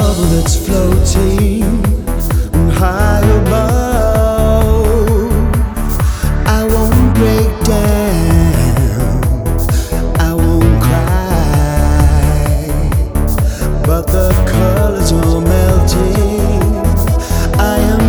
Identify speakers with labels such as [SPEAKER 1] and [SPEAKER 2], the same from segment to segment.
[SPEAKER 1] bubble that's floating high above. I won't break down, I won't cry, but the colors are melting. I am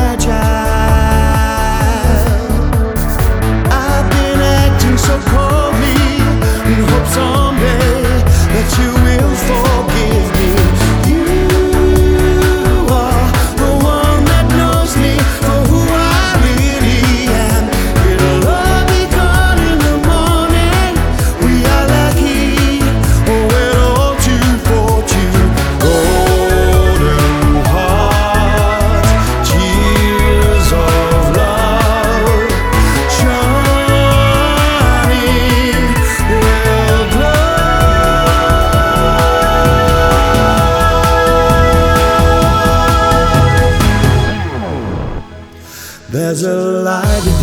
[SPEAKER 1] fragile. I've been acting so coldly in hope someday that you will forgive me. You are the one that knows me for who I really am. It'll all be gone in the morning. We are lucky, we're all too fortunate. Golden hearts, tears of love, shining will glow. There's a light